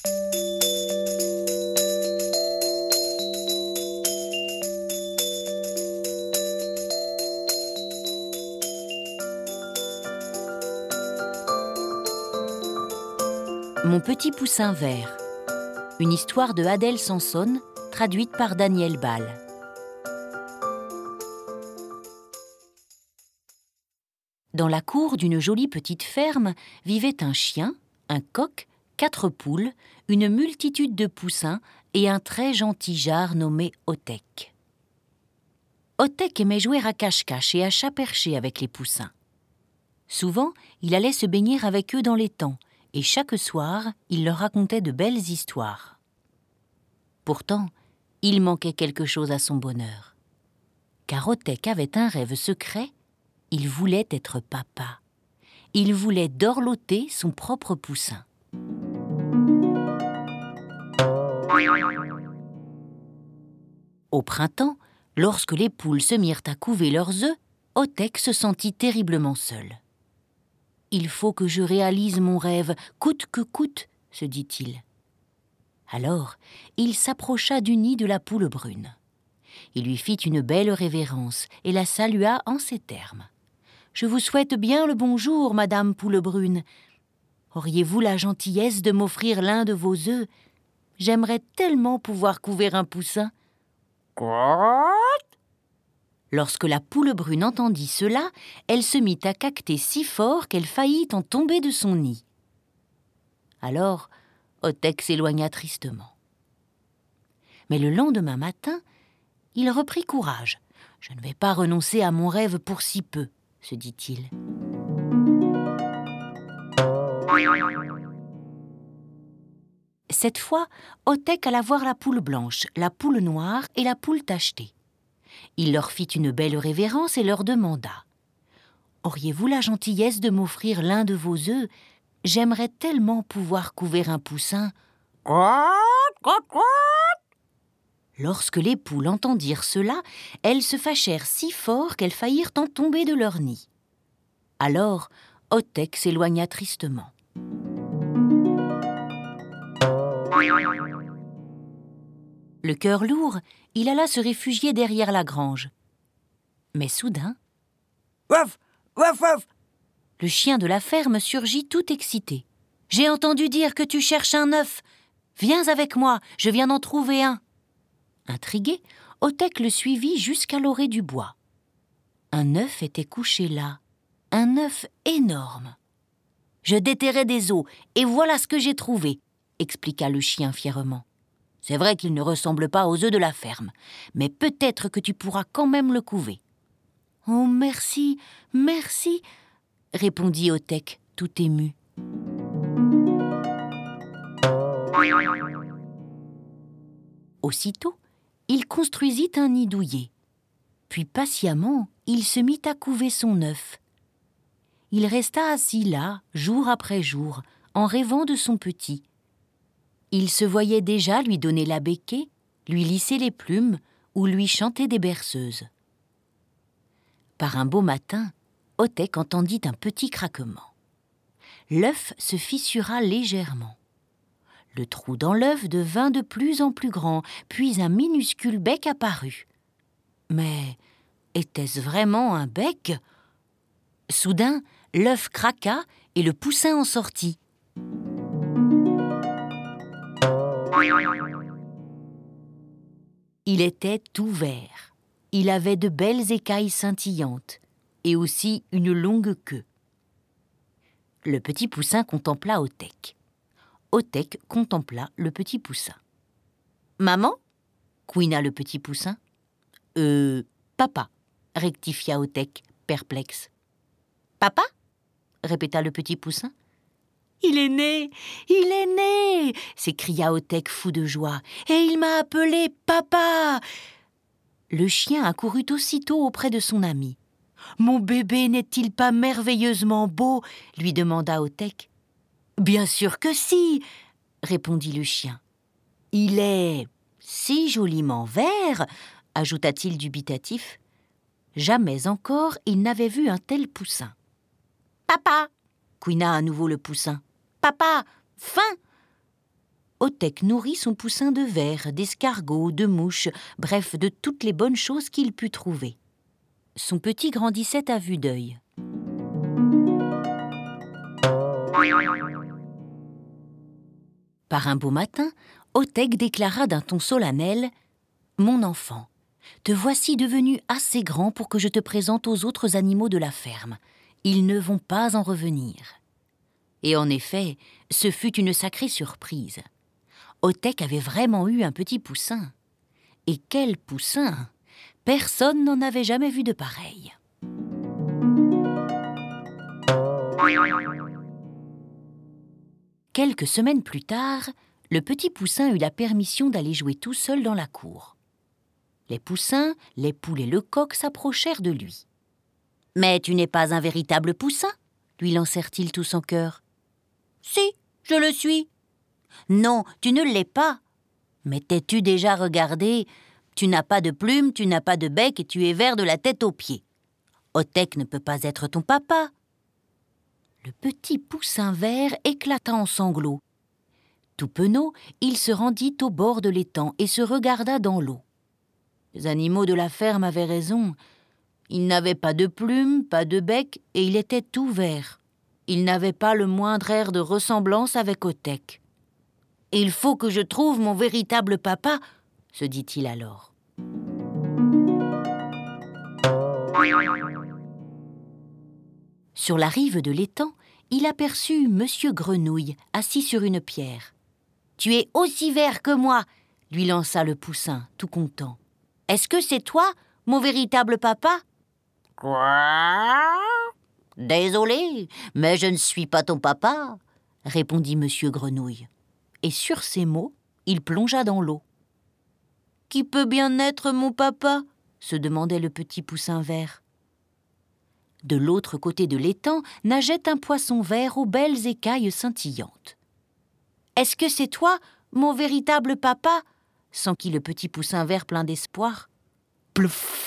Mon petit poussin vert. Une histoire de Adèle Sanson, traduite par Daniel Ball. Dans la cour d'une jolie petite ferme vivaient un chien, un coq, 4 poules, une multitude de poussins et un très gentil jar nommé Otek. Otek aimait jouer à cache-cache et à chat perché avec les poussins. Souvent, il allait se baigner avec eux dans l'étang, et chaque soir, il leur racontait de belles histoires. Pourtant, il manquait quelque chose à son bonheur. Car Otek avait un rêve secret, il voulait être papa. Il voulait dorloter son propre poussin. Au printemps, lorsque les poules se mirent à couver leurs œufs, Otek se sentit terriblement seul. « Il faut que je réalise mon rêve, coûte que coûte », se dit-il. Alors, il s'approcha du nid de la poule brune. Il lui fit une belle révérence et la salua en ces termes. « Je vous souhaite bien le bonjour, madame poule brune. Auriez-vous la gentillesse de m'offrir l'un de vos œufs? J'aimerais tellement pouvoir couver un poussin. » Lorsque la poule brune entendit cela, elle se mit à caqueter si fort qu'elle faillit en tomber de son nid. Alors, Otek s'éloigna tristement. Mais le lendemain matin, il reprit courage. « Je ne vais pas renoncer à mon rêve pour si peu, » se dit-il. Cette fois, Otek alla voir la poule blanche, la poule noire et la poule tachetée. Il leur fit une belle révérence et leur demanda « Auriez-vous la gentillesse de m'offrir l'un de vos œufs? J'aimerais tellement pouvoir couver un poussin. » Lorsque les poules entendirent cela, elles se fâchèrent si fort qu'elles faillirent en tomber de leur nid. Alors, Otek s'éloigna tristement. Le cœur lourd, il alla se réfugier derrière la grange. Mais soudain, Waf, waf, waf. Le chien de la ferme surgit tout excité. « J'ai entendu dire que tu cherches un œuf. Viens avec moi, je viens d'en trouver un. » Intrigué, Otek le suivit jusqu'à l'orée du bois. Un œuf était couché là, un œuf énorme. « Je déterrais des os, et voilà ce que j'ai trouvé, » expliqua le chien fièrement. « C'est vrai qu'il ne ressemble pas aux œufs de la ferme, mais peut-être que tu pourras quand même le couver. »« Oh, merci, merci !» répondit Otek, tout ému. Aussitôt, il construisit un nid douillet. Puis patiemment, il se mit à couver son œuf. Il resta assis là, jour après jour, en rêvant de son petit. Il se voyait déjà lui donner la béquée, lui lisser les plumes ou lui chanter des berceuses. Par un beau matin, Otek entendit un petit craquement. L'œuf se fissura légèrement. Le trou dans l'œuf devint de plus en plus grand, puis un minuscule bec apparut. Mais était-ce vraiment un bec? Soudain, l'œuf craqua et le poussin en sortit. Il était tout vert. Il avait de belles écailles scintillantes et aussi une longue queue. Le petit poussin contempla Otek. Otek contempla le petit poussin. « Maman » couina le petit poussin. « Papa » rectifia Otek, perplexe. « Papa » répéta le petit poussin. « Il est né, il est né !» s'écria Otek fou de joie. « Et il m'a appelé papa !» Le chien accourut aussitôt auprès de son ami. « Mon bébé n'est-il pas merveilleusement beau ?» lui demanda Otek. « Bien sûr que si !» répondit le chien. « Il est si joliment vert !» ajouta-t-il dubitatif. Jamais encore il n'avait vu un tel poussin. « Papa !» couina à nouveau le poussin. « Papa, faim !» Otek nourrit son poussin de vers, d'escargots, de mouches, bref, de toutes les bonnes choses qu'il put trouver. Son petit grandissait à vue d'œil. Par un beau matin, Otek déclara d'un ton solennel « Mon enfant, te voici devenu assez grand pour que je te présente aux autres animaux de la ferme. Ils ne vont pas en revenir. » Et en effet, ce fut une sacrée surprise. Otek avait vraiment eu un petit poussin. Et quel poussin! Personne n'en avait jamais vu de pareil. Quelques semaines plus tard, le petit poussin eut la permission d'aller jouer tout seul dans la cour. Les poussins, les poules et le coq s'approchèrent de lui. « Mais tu n'es pas un véritable poussin ?» lui lancèrent-ils tous en chœur. « Si, je le suis. »« Non, tu ne l'es pas. »« Mais t'es-tu déjà regardé ? Tu n'as pas de plumes, tu n'as pas de bec et tu es vert de la tête aux pieds. Otek ne peut pas être ton papa. » Le petit poussin vert éclata en sanglots. Tout penaud, il se rendit au bord de l'étang et se regarda dans l'eau. Les animaux de la ferme avaient raison. Il n'avait pas de plumes, pas de bec, et il était tout vert. Il n'avait pas le moindre air de ressemblance avec Otek. « Il faut que je trouve mon véritable papa, » se dit-il alors. Sur la rive de l'étang, il aperçut Monsieur Grenouille, assis sur une pierre. « Tu es aussi vert que moi !» lui lança le poussin, tout content. « Est-ce que c'est toi, mon véritable papa ?»« Quoi ? Désolé, mais je ne suis pas ton papa, » répondit Monsieur Grenouille. Et sur ces mots, il plongea dans l'eau. « Qui peut bien être mon papa ?» se demandait le petit poussin vert. De l'autre côté de l'étang nageait un poisson vert aux belles écailles scintillantes. « Est-ce que c'est toi, mon véritable papa ?» s'enquit le petit poussin vert plein d'espoir. « Plouf !»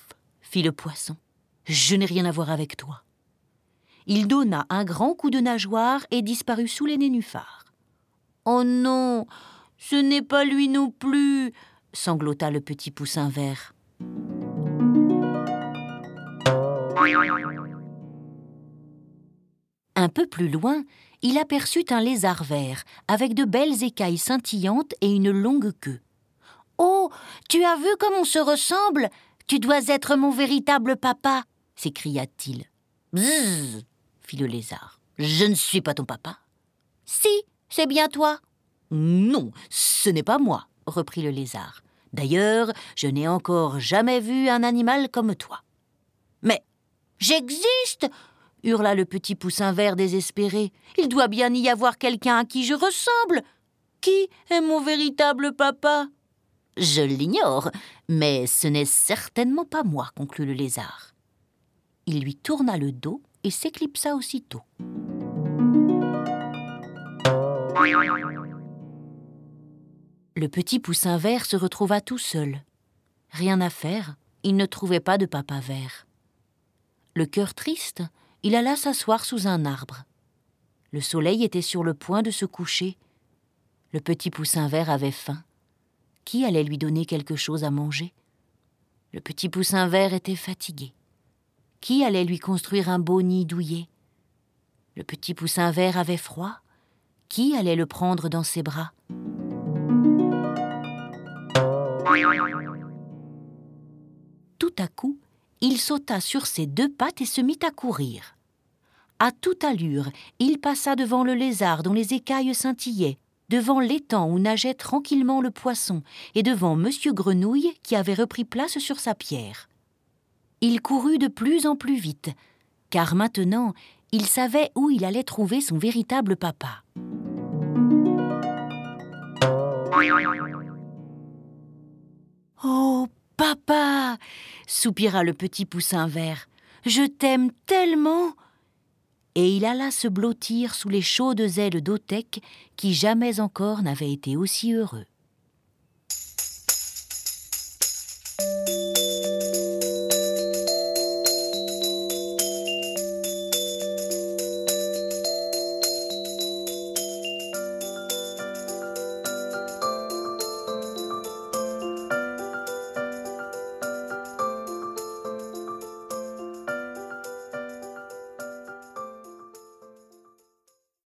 fit le poisson. « Je n'ai rien à voir avec toi. » Il donna un grand coup de nageoire et disparut sous les nénuphars. « Oh non, ce n'est pas lui non plus !» sanglota le petit poussin vert. Un peu plus loin, il aperçut un lézard vert, avec de belles écailles scintillantes et une longue queue. « Oh, tu as vu comme on se ressemble ? Tu dois être mon véritable papa !» s'écria-t-il. « Bzzz !» fit le lézard. « Je ne suis pas ton papa. »« Si, c'est bien toi. »« Non, ce n'est pas moi, » reprit le lézard. « D'ailleurs, je n'ai encore jamais vu un animal comme toi. »« Mais j'existe !» hurla le petit poussin vert désespéré. « Il doit bien y avoir quelqu'un à qui je ressemble. Qui est mon véritable papa ?»« Je l'ignore, mais ce n'est certainement pas moi, » conclut le lézard. Il lui tourna le dos et s'éclipsa aussitôt. Le petit poussin vert se retrouva tout seul. Rien à faire, il ne trouvait pas de papa vert. Le cœur triste, il alla s'asseoir sous un arbre. Le soleil était sur le point de se coucher. Le petit poussin vert avait faim. Qui allait lui donner quelque chose à manger ? Le petit poussin vert était fatigué. Qui allait lui construire un beau nid douillet ? Le petit poussin vert avait froid. Qui allait le prendre dans ses bras ? Tout à coup, il sauta sur ses deux pattes et se mit à courir. À toute allure, il passa devant le lézard dont les écailles scintillaient, devant l'étang où nageait tranquillement le poisson et devant Monsieur Grenouille qui avait repris place sur sa pierre. Il courut de plus en plus vite, car maintenant, il savait où il allait trouver son véritable papa. « Oh, papa !» soupira le petit poussin vert. « Je t'aime tellement !» Et il alla se blottir sous les chaudes ailes d'Otek qui jamais encore n'avait été aussi heureux.